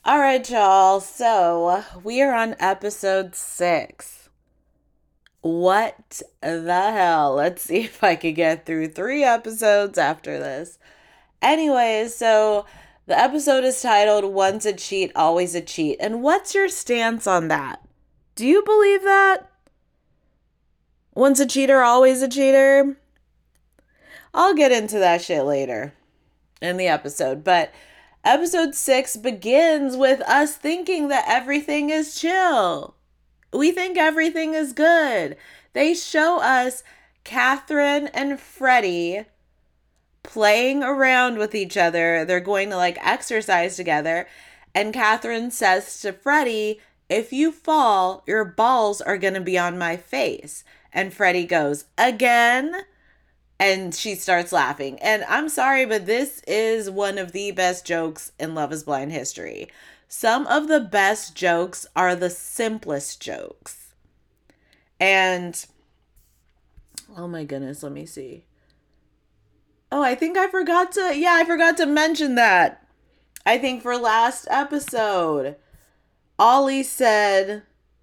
All right, y'all. So we are on episode 6. What the hell? Let's see if I can get through 3 episodes after this. Anyways, so the episode is titled Once a Cheat, Always a Cheat. And what's your stance on that? Do you believe that? Once a cheater, always a cheater? I'll get into that shit later in the episode. But episode 6 begins with us thinking that everything is chill. We think everything is good. They show us Catherine and Freddie playing around with each other. They're going to exercise together. And Catherine says to Freddie, if you fall, your balls are going to be on my face. And Freddie goes, again? And she starts laughing. And I'm sorry, but this is one of the best jokes in Love is Blind history. Some of the best jokes are the simplest jokes. And, oh my goodness, let me see. Oh, I forgot to mention that. I think for last episode, Ollie said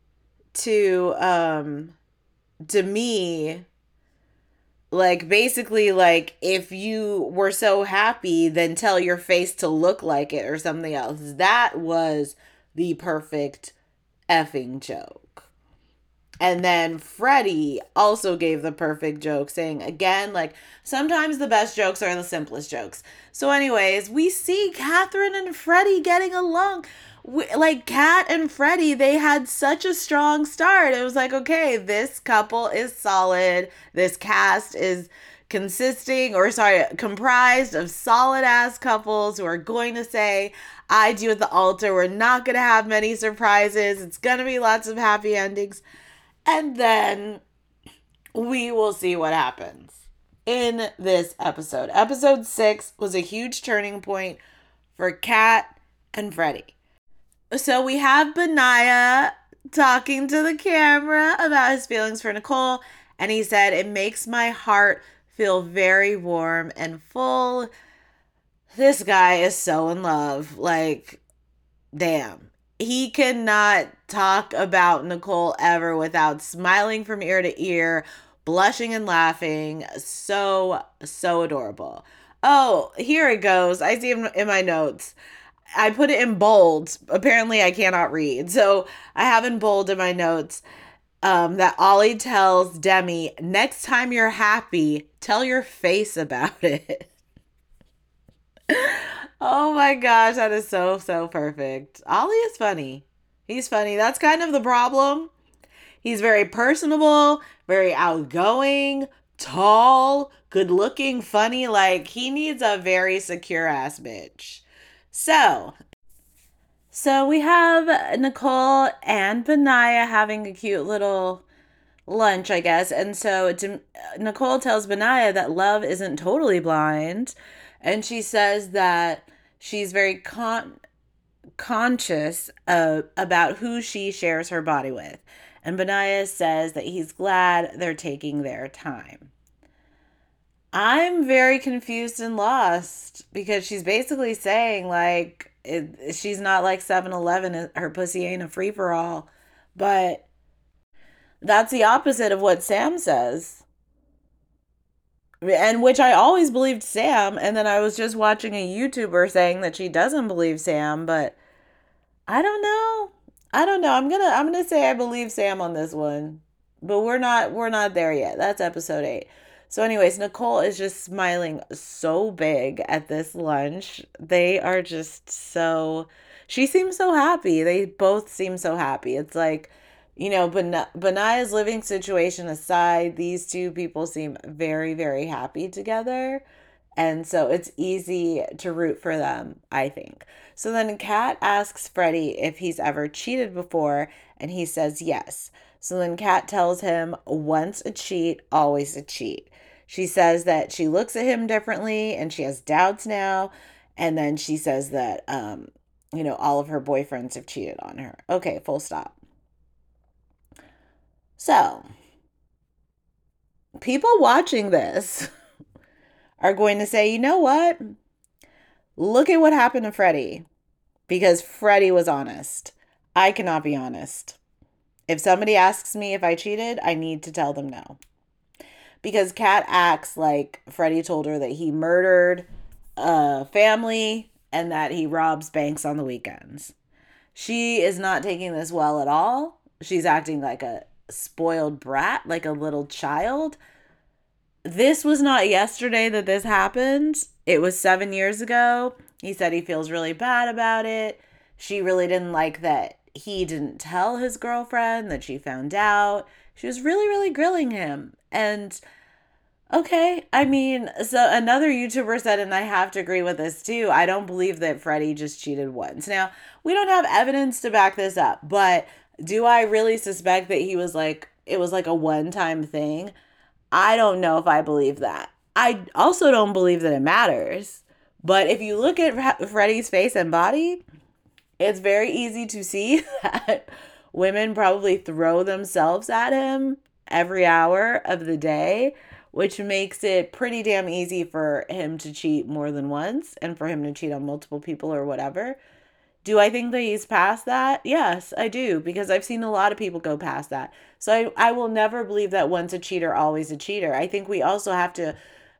to me, basically, if you were so happy, then tell your face to look like it or something else. That was the perfect effing joke. And then Freddie also gave the perfect joke, saying again, sometimes the best jokes are the simplest jokes. So, anyways, we see Catherine and Freddie getting along. Kat and Freddie, they had such a strong start. It was like, okay, this couple is solid. This cast is comprised of solid ass couples who are going to say, I do at the altar. We're not going to have many surprises. It's going to be lots of happy endings. And then we will see what happens in this episode. Episode 6 was a huge turning point for Kat and Freddie. So we have Benaya talking to the camera about his feelings for Nicole. And he said, it makes my heart feel very warm and full. This guy is so in love. Damn. He cannot talk about Nicole ever without smiling from ear to ear, blushing and laughing. So, so adorable. Oh, here it goes. I see it in my notes. I put it in bold. Apparently, I cannot read. So I have in bold in my notes that Ollie tells Demi, next time you're happy, tell your face about it. Oh my gosh, that is so, so perfect. Ollie is funny. He's funny. That's kind of the problem. He's very personable, very outgoing, tall, good looking, funny. He needs a very secure ass bitch. So we have Nicole and Benaya having a cute little lunch, I guess. And so Nicole tells Benaya that love isn't totally blind. And she says that she's very conscious about who she shares her body with. And Benaya says that he's glad they're taking their time. I'm very confused and lost because she's basically saying, she's not like 7-Eleven, her pussy ain't a free for all. But that's the opposite of what Sam says. And which I always believed Sam, and then I was just watching a YouTuber saying that she doesn't believe Sam, but I don't know. I don't know. I'm gonna say I believe Sam on this one. But we're not there yet. That's episode 8. So anyways, Nicole is just smiling so big at this lunch. They are just so she seems so happy. They both seem so happy. It's Benaya's living situation aside, these two people seem very, very happy together. And so it's easy to root for them, I think. So then Kat asks Freddie if he's ever cheated before, and he says yes. So then Kat tells him, once a cheat, always a cheat. She says that she looks at him differently and she has doubts now. And then she says that, all of her boyfriends have cheated on her. Okay, full stop. So, people watching this are going to say, you know what? Look at what happened to Freddie. because Freddie was honest. I cannot be honest. If somebody asks me if I cheated, I need to tell them no. Because Kat acts like Freddie told her that he murdered a family and that he robs banks on the weekends. She is not taking this well at all. She's acting like a spoiled brat, like a little child. This was not yesterday that this happened. It was 7 years ago. He said he feels really bad about it. She really didn't like that he didn't tell his girlfriend, that she found out. She was really, really grilling him. And okay, I mean, so another YouTuber said, and I have to agree with this too, I don't believe that Freddie just cheated once. Now, we don't have evidence to back this up, but do I really suspect that he was like, it was like a one time thing? I don't know if I believe that. I also don't believe that it matters. But if you look at Freddie's face and body, it's very easy to see that women probably throw themselves at him every hour of the day, which makes it pretty damn easy for him to cheat more than once and for him to cheat on multiple people or whatever. Do I think that he's past that? Yes, I do, because I've seen a lot of people go past that. So I will never believe that once a cheater, always a cheater. I think we also have to,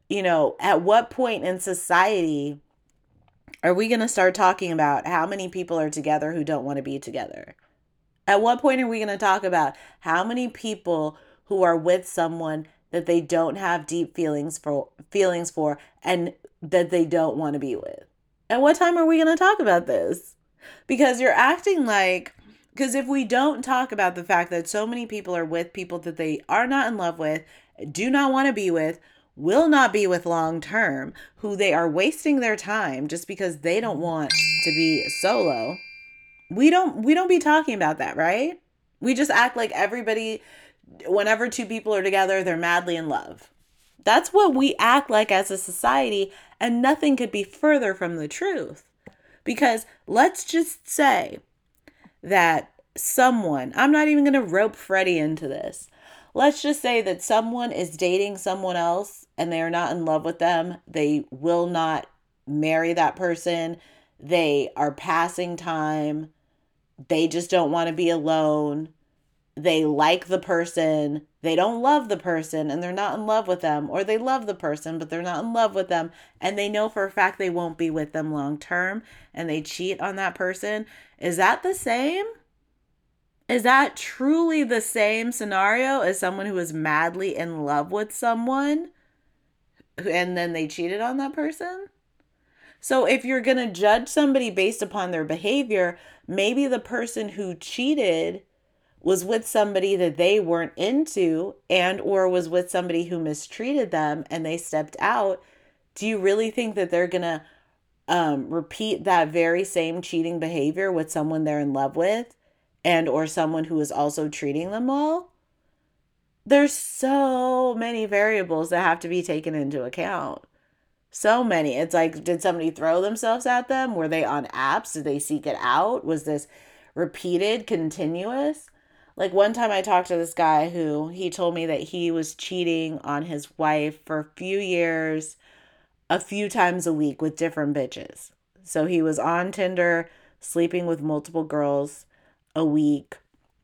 at what point in society are we going to start talking about how many people are together who don't want to be together? At what point are we going to talk about how many people who are with someone that they don't have deep feelings for and that they don't want to be with? At what time are we going to talk about this? Because you're acting like, because if we don't talk about the fact that so many people are with people that they are not in love with, do not want to be with, will not be with long term, who they are wasting their time just because they don't want to be solo, we don't be talking about that, right? We just act like everybody, whenever two people are together, they're madly in love. That's what we act like as a society, and nothing could be further from the truth. Because let's just say that someone, I'm not even going to rope Freddie into this. Let's just say that someone is dating someone else and they are not in love with them. They will not marry that person. They are passing time. They just don't want to be alone. They like the person. They don't love the person and they're not in love with them. Or they love the person, but they're not in love with them. And they know for a fact they won't be with them long term. And they cheat on that person. Is that the same? Is that truly the same scenario as someone who is madly in love with someone and then they cheated on that person? So if you're going to judge somebody based upon their behavior, maybe the person who cheated was with somebody that they weren't into and or was with somebody who mistreated them and they stepped out. Do you really think that they're going to repeat that very same cheating behavior with someone they're in love with and or someone who is also treating them well? There's so many variables that have to be taken into account. So many. It's like, did somebody throw themselves at them? Were they on apps? Did they seek it out? Was this repeated, continuous? Like one time I talked to this guy who he told me that he was cheating on his wife for a few years, a few times a week with different bitches. So he was on Tinder, sleeping with multiple girls a week,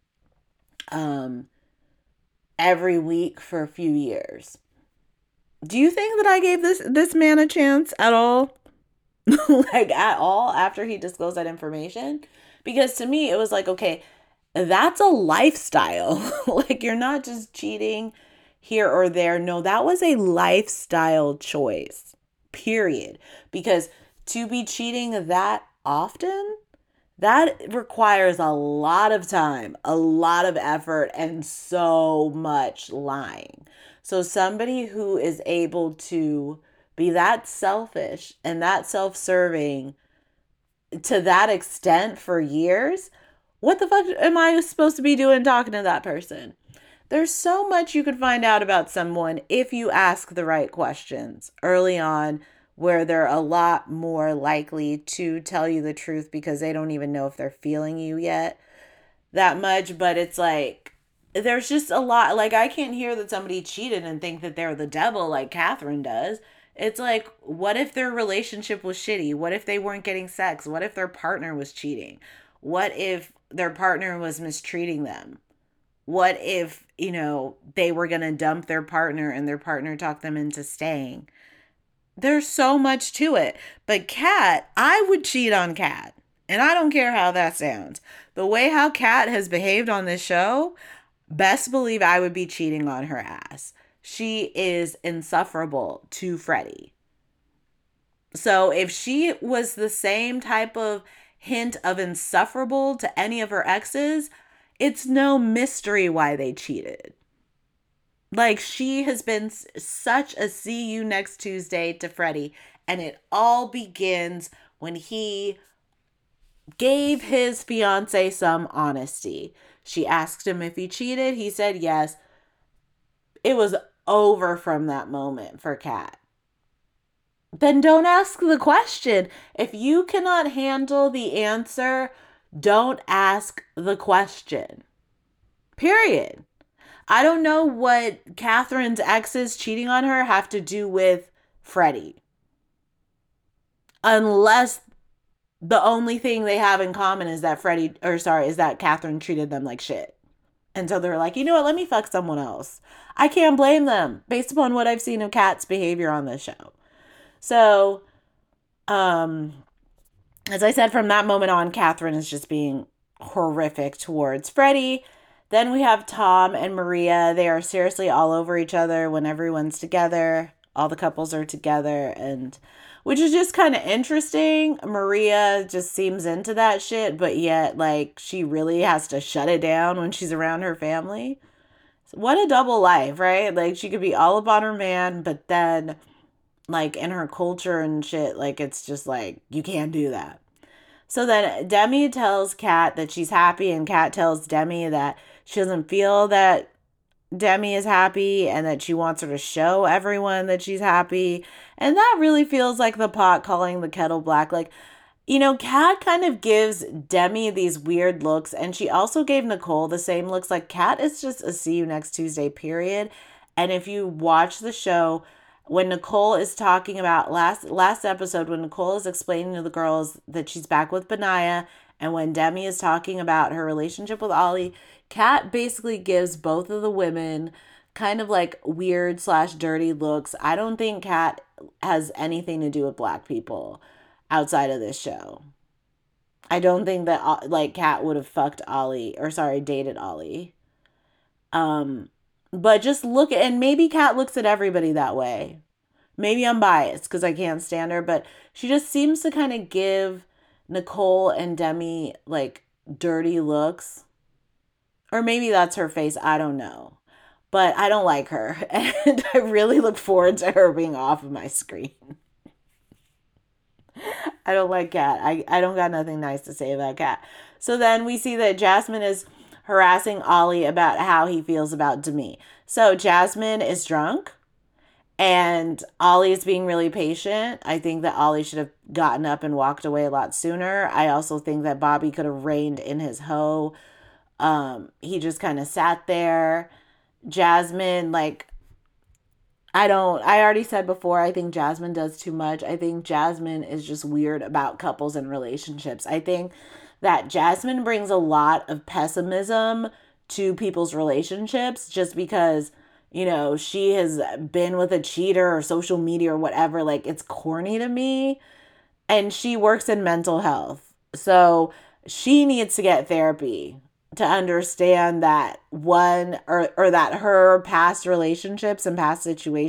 um, every week for a few years. Do you think that I gave this man a chance at all? Like at all after he disclosed that information? Because to me it was like, okay, that's a lifestyle. Like you're not just cheating here or there. No, that was a lifestyle choice. Period. Because to be cheating that often, that requires a lot of time, a lot of effort, and so much lying. So somebody who is able to be that selfish and that self-serving to that extent for years, what the fuck am I supposed to be doing talking to that person? There's so much you could find out about someone if you ask the right questions early on, where they're a lot more likely to tell you the truth because they don't even know if they're feeling you yet that much. But it's like, there's just a lot. Like, I can't hear that somebody cheated and think that they're the devil like Catherine does. It's like, what if their relationship was shitty? What if they weren't getting sex? What if their partner was cheating? What if their partner was mistreating them? What if, they were going to dump their partner and their partner talked them into staying? There's so much to it. But Kat, I would cheat on Kat. And I don't care how that sounds. The way how Kat has behaved on this show, best believe I would be cheating on her ass. She is insufferable to Freddie. So if she was the same type of hint of insufferable to any of her exes, it's no mystery why they cheated. Like, she has been such a see you next Tuesday to Freddie. And it all begins when he gave his fiance some honesty. She asked him if he cheated. He said yes. It was over from that moment for Kat. Then don't ask the question. If you cannot handle the answer, don't ask the question. Period. I don't know what Catherine's exes cheating on her have to do with Freddie. Unless the only thing they have in common is that is that Catherine treated them like shit. And so they're like, you know what, let me fuck someone else. I can't blame them based upon what I've seen of Kat's behavior on this show. So, as I said, from that moment on, Catherine is just being horrific towards Freddie. Then we have Tom and Maria. They are seriously all over each other when everyone's together. All the couples are together, and which is just kind of interesting. Maria just seems into that shit, but yet, like, she really has to shut it down when she's around her family. What a double life, right? Like, she could be all up on her man, but then, like, in her culture and shit, like, it's just like, you can't do that. So then Demi tells Kat that she's happy, and Kat tells Demi that she doesn't feel that Demi is happy and that she wants her to show everyone that she's happy. And that really feels like the pot calling the kettle black. Like, Kat kind of gives Demi these weird looks, and she also gave Nicole the same looks. Like, Kat is just a see you next Tuesday, period. And if you watch the show, when Nicole is talking about last episode, when Nicole is explaining to the girls that she's back with Benaya, and when Demi is talking about her relationship with Ollie, Kat basically gives both of the women kind of like weird / dirty looks. I don't think Kat has anything to do with black people outside of this show. I don't think that like Kat would have dated Ollie. But just look at, and maybe Kat looks at everybody that way. Maybe I'm biased because I can't stand her, but she just seems to kind of give Nicole and Demi like dirty looks. Or maybe that's her face. I don't know. But I don't like her. And I really look forward to her being off of my screen. I don't like Kat. I don't got nothing nice to say about Kat. So then we see that Jasmine is harassing Ollie about how he feels about Demi. So Jasmine is drunk and Ollie is being really patient. I think that Ollie should have gotten up and walked away a lot sooner. I also think that Bobby could have reined in his hoe. He just kind of sat there. Jasmine, like, I already said before, I think Jasmine does too much. I think Jasmine is just weird about couples and relationships. I think that Jasmine brings a lot of pessimism to people's relationships just because, she has been with a cheater or social media or whatever. Like, it's corny to me. And she works in mental health. So she needs to get therapy to understand that or that her past relationships and past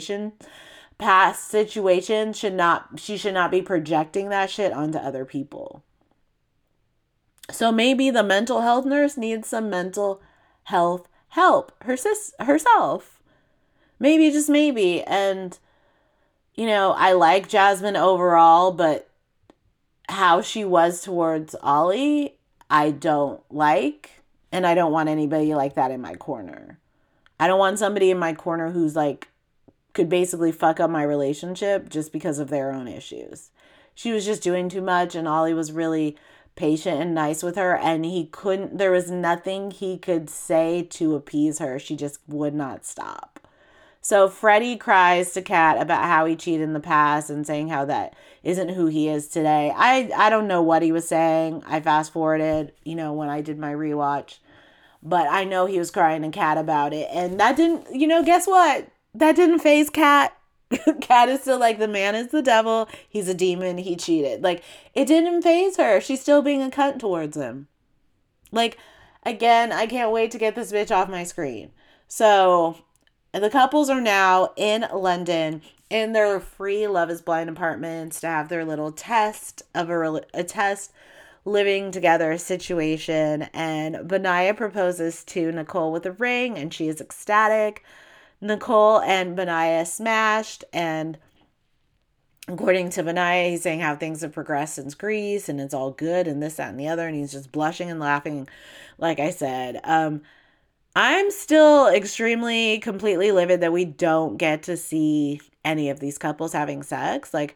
situations she should not be projecting that shit onto other people. So maybe the mental health nurse needs some mental health help herself. Maybe, just maybe. And I like Jasmine overall, but how she was towards Ollie, I don't like. And I don't want anybody like that in my corner. I don't want somebody in my corner who's like, could basically fuck up my relationship just because of their own issues. She was just doing too much, and Ollie was really patient and nice with her, and there was nothing he could say to appease her. She just would not stop. So Freddie cries to Kat about how he cheated in the past and saying how that isn't who he is today. I don't know what he was saying. I fast forwarded, when I did my rewatch. But I know he was crying to Kat about it. And that didn't, guess what? That didn't faze Kat. Kat is still like, the man is the devil. He's a demon. He cheated. Like, it didn't faze her. She's still being a cunt towards him. Like, again, I can't wait to get this bitch off my screen. So, the couples are now in London in their free Love is Blind apartments to have their little test of a test living together situation. And Benaya proposes to Nicole with a ring, and she is ecstatic. Nicole and Benaya smashed, and according to Benaya, he's saying how things have progressed since Greece and it's all good and this, that, and the other, and he's just blushing and laughing, like I said. I'm still extremely, completely livid that we don't get to see any of these couples having sex. Like,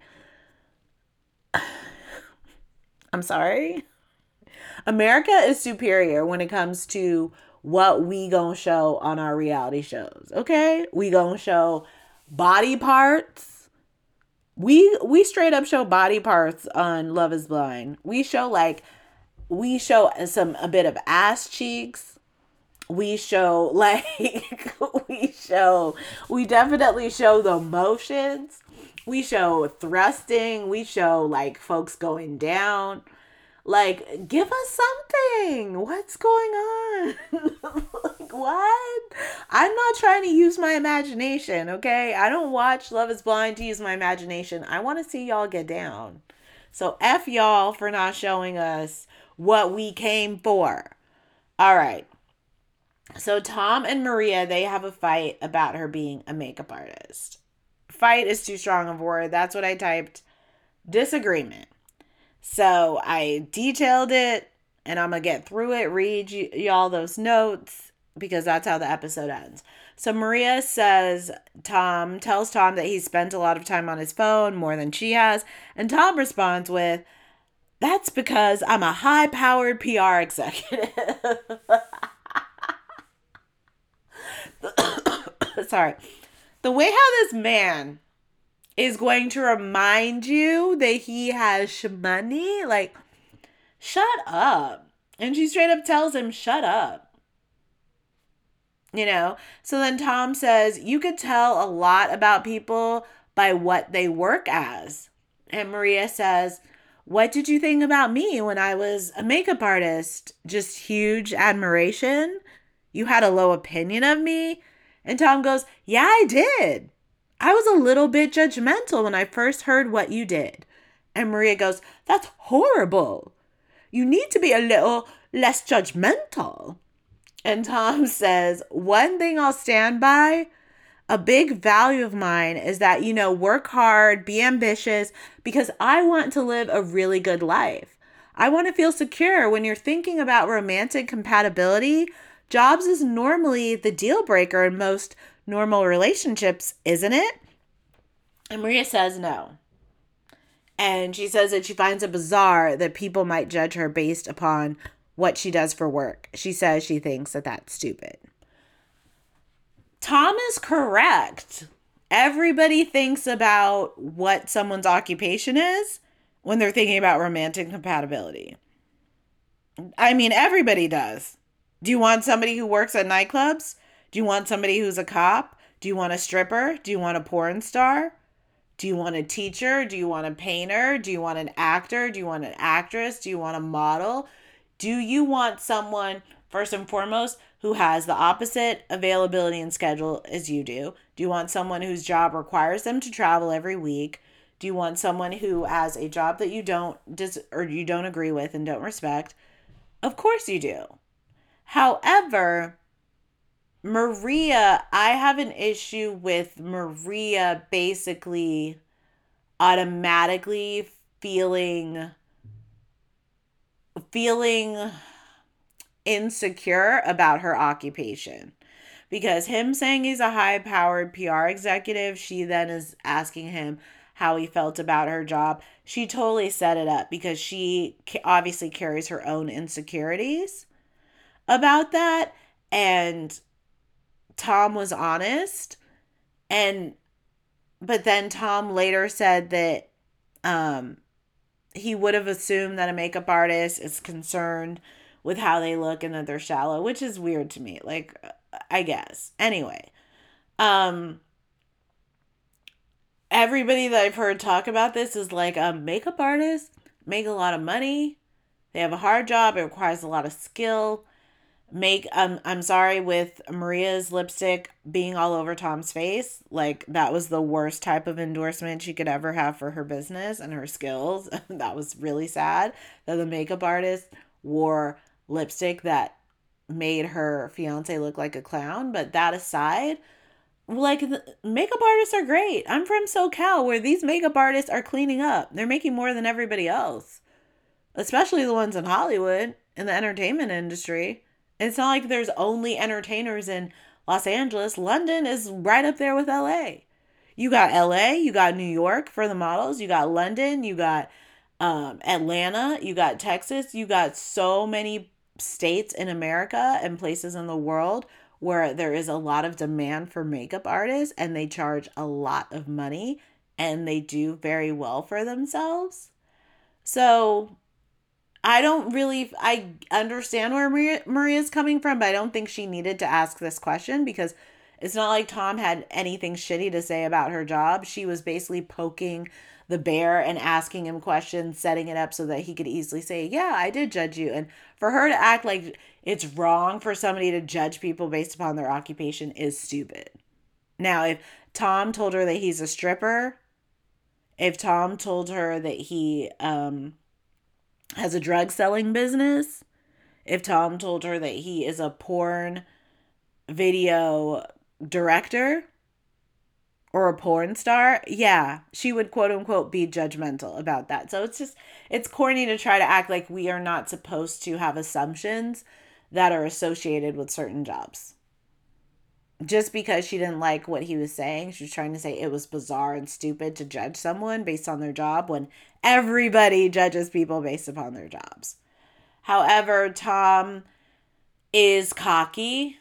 I'm sorry. America is superior when it comes to what we gonna show on our reality shows. Okay, we gonna show body parts. We straight up show body parts on Love Is Blind. We show a bit of ass cheeks. We show we definitely show the motions. We show thrusting. We show like folks going down. Like, give us something. What's going on? Like, what? I'm not trying to use my imagination, okay? I don't watch Love Is Blind to use my imagination. I want to see y'all get down. So F y'all for not showing us what we came for. All right. So Tom and Maria, they have a fight about her being a makeup artist. Fight is too strong of a word. That's what I typed. Disagreement. So I detailed it, and I'm going to get through it, read y'all those notes, because that's how the episode ends. So Maria tells Tom that he's spent a lot of time on his phone, more than she has. And Tom responds with, "That's because I'm a high-powered PR executive." Sorry. The way how this man is going to remind you that he has money, like, shut up. And she straight up tells him, shut up. So then Tom says, you could tell a lot about people by what they work as. And Maria says, what did you think about me when I was a makeup artist? Just huge admiration? You had a low opinion of me? And Tom goes, yeah, I did. I was a little bit judgmental when I first heard what you did. And Maria goes, that's horrible. You need to be a little less judgmental. And Tom says, one thing I'll stand by, a big value of mine is that, work hard, be ambitious, because I want to live a really good life. I want to feel secure. When you're thinking about romantic compatibility, jobs is normally the deal breaker in most normal relationships, isn't it? And Maria says no. And she says that she finds it bizarre that people might judge her based upon what she does for work. She says she thinks that that's stupid. Tom is correct. Everybody thinks about what someone's occupation is when they're thinking about romantic compatibility. I mean, everybody does. Do you want somebody who works at nightclubs? Do you want somebody who's a cop? Do you want a stripper? Do you want a porn star? Do you want a teacher? Do you want a painter? Do you want an actor? Do you want an actress? Do you want a model? Do you want someone, first and foremost, who has the opposite availability and schedule as you do? Do you want someone whose job requires them to travel every week? Do you want someone who has a job that you don't agree with and don't respect? Of course you do. However, Maria, I have an issue with Maria basically automatically feeling insecure about her occupation. Because him saying he's a high-powered PR executive, she then is asking him how he felt about her job. She totally set it up because she obviously carries her own insecurities about that. And Tom was honest. And but then Tom later said that he would have assumed that a makeup artist is concerned with how they look and that they're shallow, which is weird to me. Like, I guess. Anyway, um, everybody that I've heard talk about this is like a makeup artist make a lot of money. They have a hard job. It requires a lot of skill. I'm sorry, with Maria's lipstick being all over Tom's face, like that was the worst type of endorsement she could ever have for her business and her skills. That was really sad that the makeup artist wore lipstick that made her fiance look like a clown. But that aside, like, the makeup artists are great. I'm from SoCal, where these makeup artists are cleaning up. They're making more than everybody else, especially the ones in Hollywood in the entertainment industry. It's not like there's only entertainers in Los Angeles. London is right up there with LA. You got LA, you got New York for the models, you got London, you got Atlanta, you got Texas, you got so many states in America and places in the world where there is a lot of demand for makeup artists and they charge a lot of money and they do very well for themselves. So I understand where Maria's coming from, but I don't think she needed to ask this question because it's not like Tom had anything shitty to say about her job. She was basically poking the bear and asking him questions, setting it up so that he could easily say, yeah, I did judge you. And for her to act like it's wrong for somebody to judge people based upon their occupation is stupid. Now, if Tom told her that he's a stripper, if Tom told her that he has a drug selling business, if Tom told her that he is a porn video director or a porn star, yeah, she would quote unquote be judgmental about that. So it's corny to try to act like we are not supposed to have assumptions that are associated with certain jobs. Just because she didn't like what he was saying, she was trying to say it was bizarre and stupid to judge someone based on their job when everybody judges people based upon their jobs. However, Tom is cocky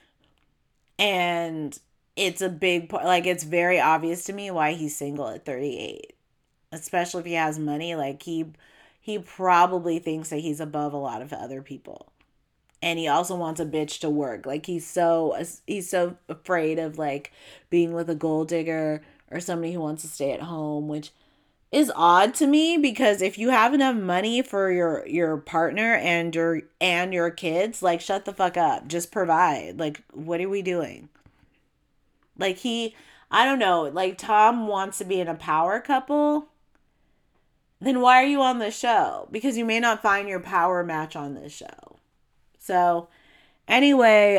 and it's a big part. Like, it's very obvious to me why he's single at 38, especially if he has money. Like, he probably thinks that he's above a lot of other people, and he also wants a bitch to work. Like, he's so afraid of like being with a gold digger or somebody who wants to stay at home, which is odd to me because if you have enough money for your partner and your kids, like, shut the fuck up, just provide. Like, what are we doing? Like, I don't know, like, Tom wants to be in a power couple, then why are you on the show? Because you may not find your power match on this show. So anyway,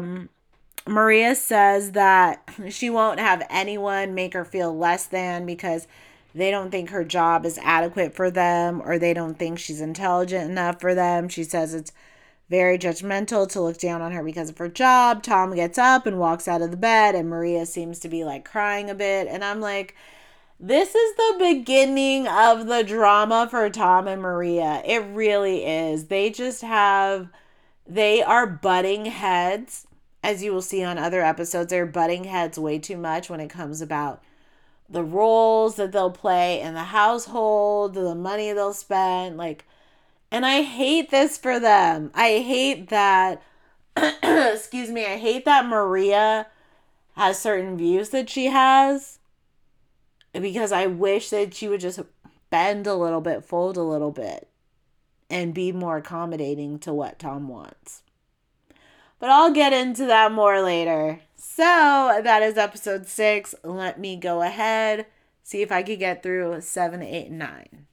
Maria says that she won't have anyone make her feel less than because they don't think her job is adequate for them or they don't think she's intelligent enough for them. She says it's very judgmental to look down on her because of her job. Tom gets up and walks out of the bed, and Maria seems to be like crying a bit. And I'm like, this is the beginning of the drama for Tom and Maria. It really is. They are butting heads. As you will see on other episodes, they're butting heads way too much when it comes about the roles that they'll play in the household, the money they'll spend, like, and I hate this for them. I hate that excuse me, I hate that Maria has certain views that she has because I wish that she would just bend a little bit, fold a little bit, and be more accommodating to what Tom wants. But I'll get into that more later. So that is episode 6. Let me go ahead, see if I could get through 7, 8, and 9.